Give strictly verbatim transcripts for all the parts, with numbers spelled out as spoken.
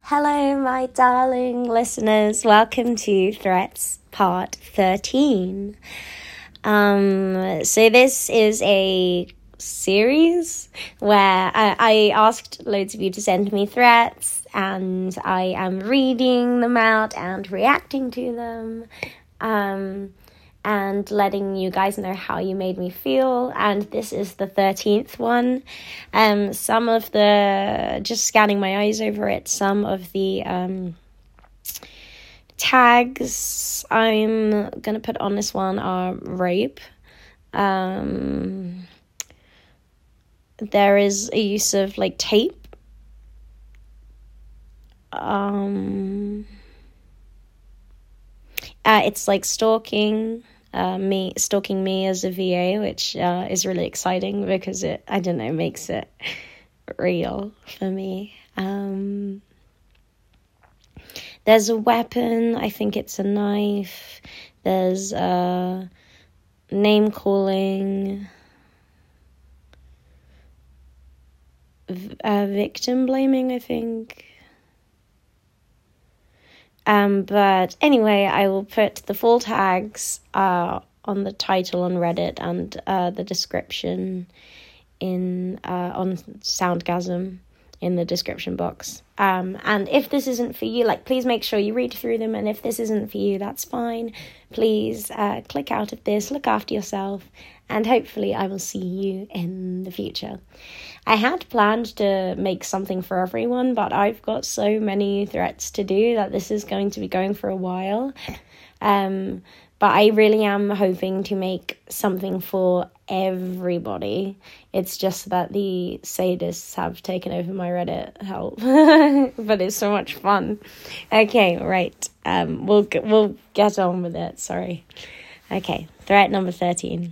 Hello, my darling listeners. Welcome to Threats Part thirteen. Um, so this is a series where I, I asked loads of you to send me threats, and I am reading them out and reacting to them, um, and letting you guys know how you made me feel. And this is the thirteenth one. Um, some of the, just scanning my eyes over it, some of the um, tags I'm going to put on this one are rape. Um, there is a use of like tape. Um, uh, it's like stalking. Uh, me stalking me as a V A, which uh, is really exciting because it, I don't know, makes it real for me. Um, there's a weapon. I think it's a knife. There's uh, name calling. V- uh, victim blaming, I think. Um, but anyway, I will put the full tags uh, on the title on Reddit and uh, the description in uh, on Soundgasm in the description box. Um, and if this isn't for you, like, please make sure you read through them. And if this isn't for you, that's fine. Please uh, click out of this, look after yourself, and hopefully I will see you in the future. I had planned to make something for everyone, but I've got so many threats to do that this is going to be going for a while. Um, but I really am hoping to make something for everybody. It's just that the sadists have taken over my Reddit help, but it's so much fun. Okay, right. Um, we'll we'll get on with it. Sorry. Okay, threat number thirteen.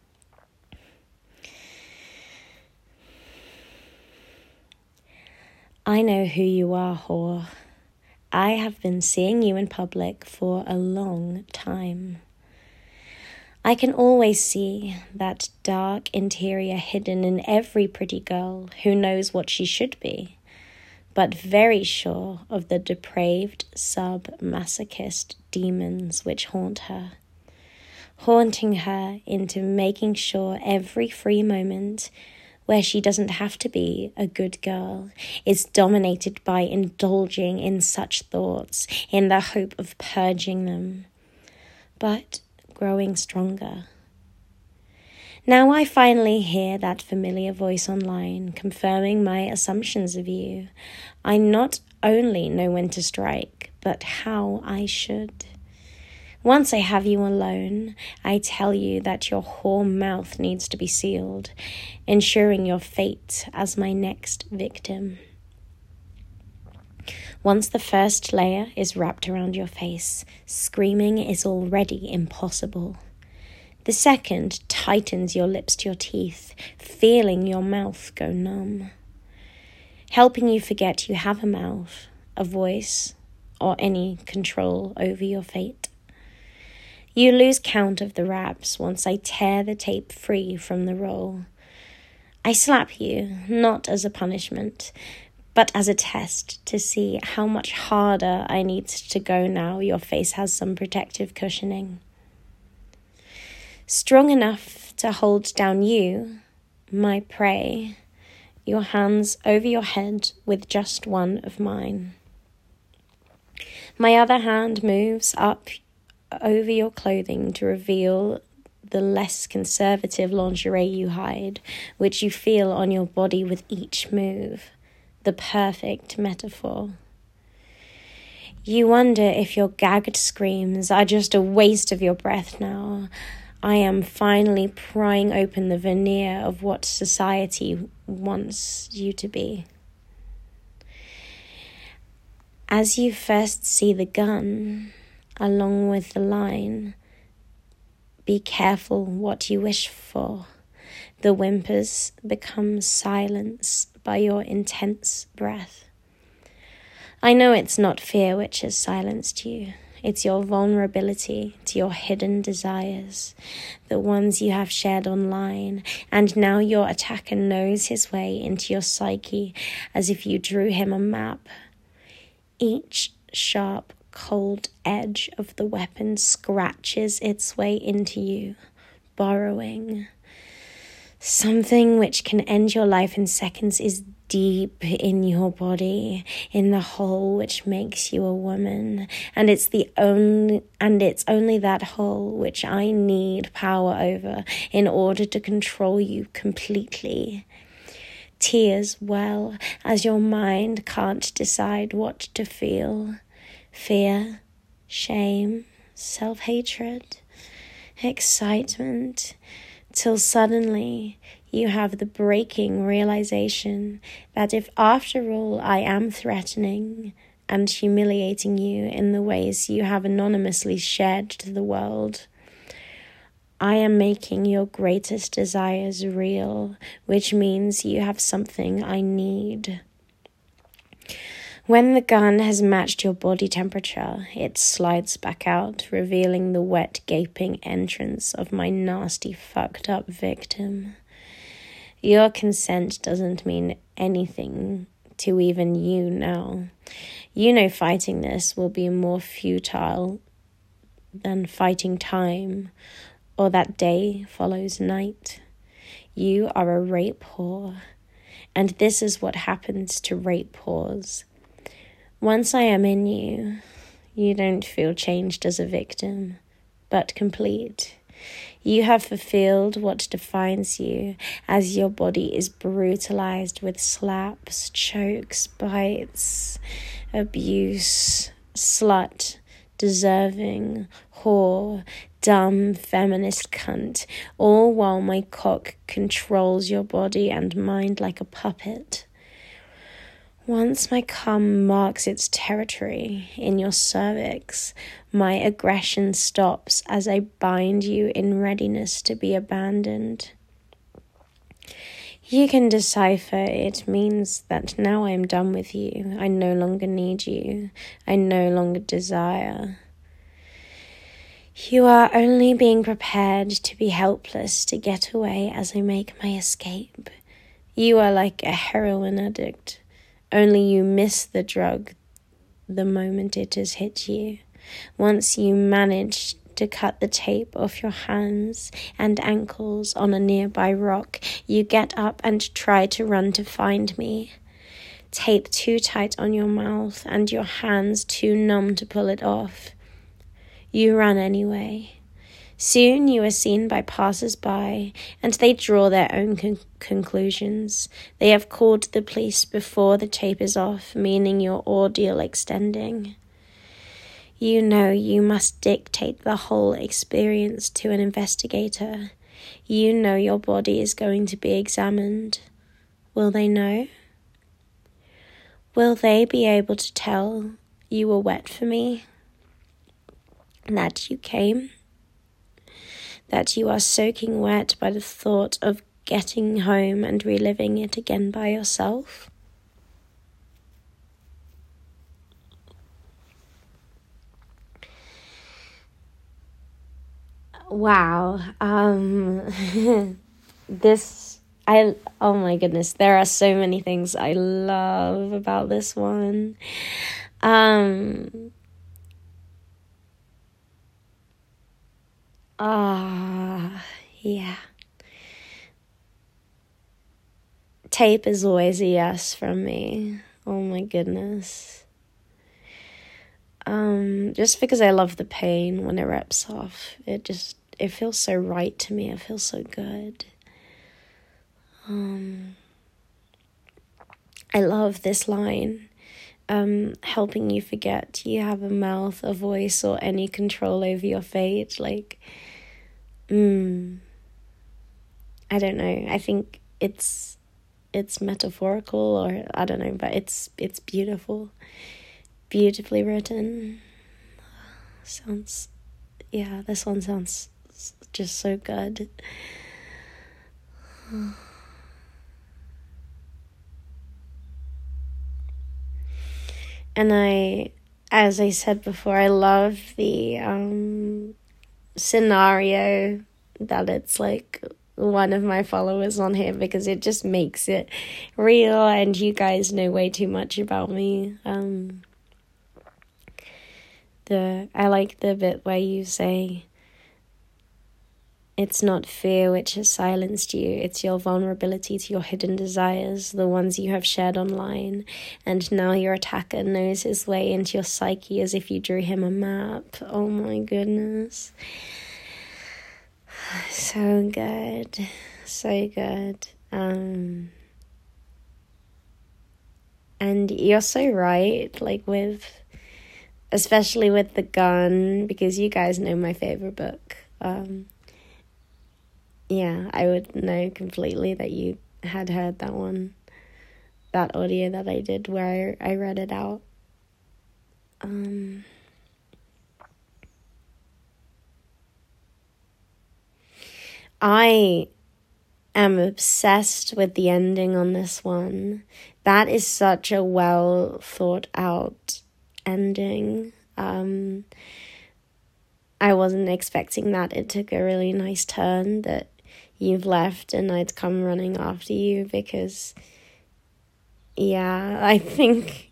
I know who you are, whore. I have been seeing you in public for a long time. I can always see that dark interior hidden in every pretty girl who knows what she should be, but very sure of the depraved sub-masochist demons which haunt her, haunting her into making sure every free moment where she doesn't have to be a good girl is dominated by indulging in such thoughts in the hope of purging them, but growing stronger. Now I finally hear that familiar voice online confirming my assumptions of you. I not only know when to strike, but how I should. Once I have you alone, I tell you that your whore mouth needs to be sealed, ensuring your fate as my next victim. Once the first layer is wrapped around your face, screaming is already impossible. The second tightens your lips to your teeth, feeling your mouth go numb, helping you forget you have a mouth, a voice, or any control over your fate. You lose count of the raps once I tear the tape free from the roll. I slap you, not as a punishment, but as a test to see how much harder I need to go now your face has some protective cushioning. Strong enough to hold down you, my prey, your hands over your head with just one of mine. My other hand moves up over your clothing to reveal the less conservative lingerie you hide, which you feel on your body with each move, the perfect metaphor. You wonder if your gagged screams are just a waste of your breath now. I am finally prying open the veneer of what society wants you to be. As you first see the gun, along with the line, be careful what you wish for. The whimpers become silence by your intense breath. I know it's not fear which has silenced you. It's your vulnerability to your hidden desires, the ones you have shared online, and now your attacker knows his way into your psyche as if you drew him a map. Each sharp, cold edge of the weapon scratches its way into you, burrowing. Something which can end your life in seconds is deep in your body, in the hole which makes you a woman, and it's the only and it's only that hole which I need power over in order to control you completely. Tears well as your mind can't decide what to feel. Fear, shame, self-hatred, excitement, till suddenly you have the breaking realization that if after all I am threatening and humiliating you in the ways you have anonymously shared to the world, I am making your greatest desires real, which means you have something I need. When the gun has matched your body temperature, it slides back out, revealing the wet, gaping entrance of my nasty, fucked up victim. Your consent doesn't mean anything to even you now. You know fighting this will be more futile than fighting time, or that day follows night. You are a rape whore, and this is what happens to rape whores. Once I am in you, you don't feel changed as a victim, but complete. You have fulfilled what defines you as your body is brutalized with slaps, chokes, bites, abuse, slut, deserving, whore, dumb feminist cunt, all while my cock controls your body and mind like a puppet. Once my cum marks its territory in your cervix, my aggression stops as I bind you in readiness to be abandoned. You can decipher it means that now I am done with you. I no longer need you. I no longer desire. You are only being prepared to be helpless to get away as I make my escape. You are like a heroin addict. Only you miss the drug the moment it has hit you. Once you manage to cut the tape off your hands and ankles on a nearby rock, you get up and try to run to find me. Tape too tight on your mouth and your hands too numb to pull it off. You run anyway. Soon you are seen by passers-by, and they draw their own con- conclusions. They have called the police before the tape is off, meaning your ordeal extending. You know you must dictate the whole experience to an investigator. You know your body is going to be examined. Will they know? Will they be able to tell you were wet for me? That you came? That you are soaking wet by the thought of getting home and reliving it again by yourself? Wow. Um, this, I, oh my goodness, there are so many things I love about this one. Um, Ah, yeah. Tape is always a yes from me. Oh my goodness. Um, just because I love the pain when it rips off. It just, it feels so right to me. It feels so good. Um, I love this line. Um, helping you forget you have a mouth, a voice, or any control over your fate. Like, mm, I don't know. I think it's it's metaphorical, or I don't know, but it's it's beautiful, beautifully written. Sounds, yeah, this one sounds just so good. And I, as I said before, I love the um, scenario that it's like one of my followers on here, because it just makes it real, and you guys know way too much about me. Um, the I like the bit where you say, it's not fear which has silenced you, it's your vulnerability to your hidden desires, the ones you have shared online, and now your attacker knows his way into your psyche as if you drew him a map. Oh my goodness. So good. So good. Um, and you're so right, like with, especially with the gun, because you guys know my favorite book. Um, yeah, I would know completely that you had heard that one, that audio that I did where I, I read it out. Um, I am obsessed with the ending on this one. That is such a well thought out ending. Um, I wasn't expecting that. It took a really nice turn that you've left and I'd come running after you, because yeah, I think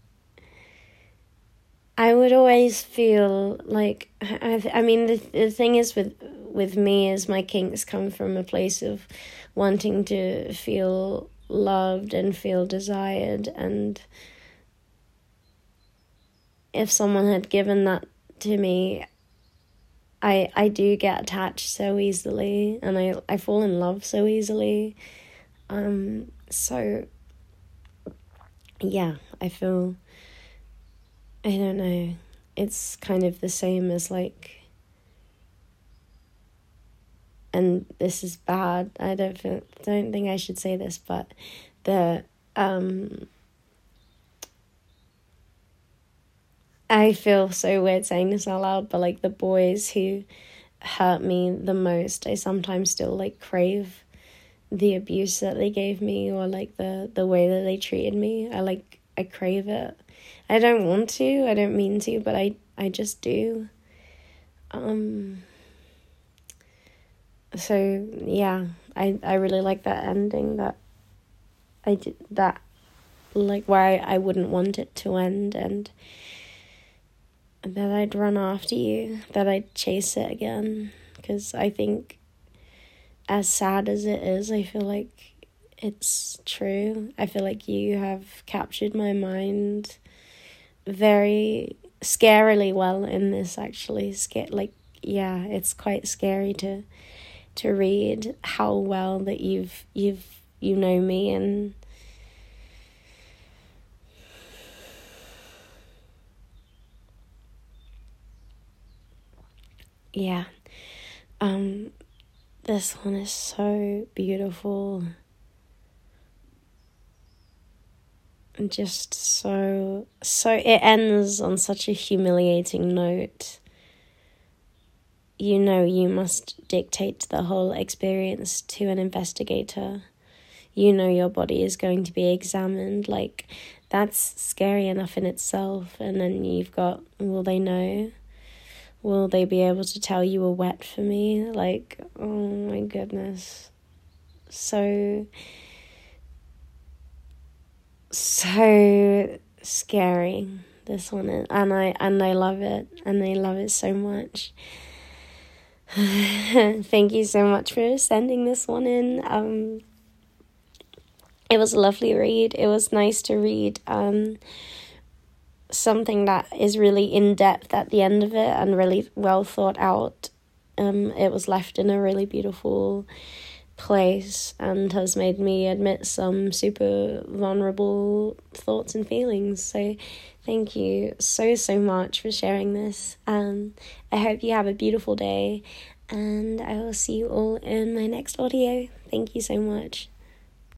I would always feel like, I, I mean, the, the thing is with with me is my kinks come from a place of wanting to feel loved and feel desired, and if someone had given that to me, I I do get attached so easily, and I, I fall in love so easily. Um, so, yeah, I feel, I don't know, it's kind of the same as like, and this is bad, I don't feel, don't think I should say this, but the, um, I feel so weird saying this out loud, but like the boys who hurt me the most, I sometimes still like crave the abuse that they gave me, or like the, the way that they treated me. I like, I crave it. I don't want to, I don't mean to, but I, I just do. Um, so yeah, I, I really like that ending, that I did that, like where I, I wouldn't want it to end, and that I'd run after you, that I'd chase it again, because I think as sad as it is, I feel like it's true. I feel like you have captured my mind very scarily well in this, actually. Sca- like, yeah, it's quite scary to to read how well that you've you've you know me, and yeah, um, this one is so beautiful. And just so, so, it ends on such a humiliating note. You know, you must dictate the whole experience to an investigator. You know your body is going to be examined. Like, that's scary enough in itself. And then you've got, will they know? Will they be able to tell you were wet for me? Like, oh my goodness. So, so scary, this one is. And I, and I love it. And I love it so much. Thank you so much for sending this one in. Um, it was a lovely read. It was nice to read um, something that is really in-depth at the end of it and really well thought out. Um, it was left in a really beautiful place and has made me admit some super vulnerable thoughts and feelings. So thank you so, so much for sharing this. Um, I hope you have a beautiful day, and I will see you all in my next audio. Thank you so much.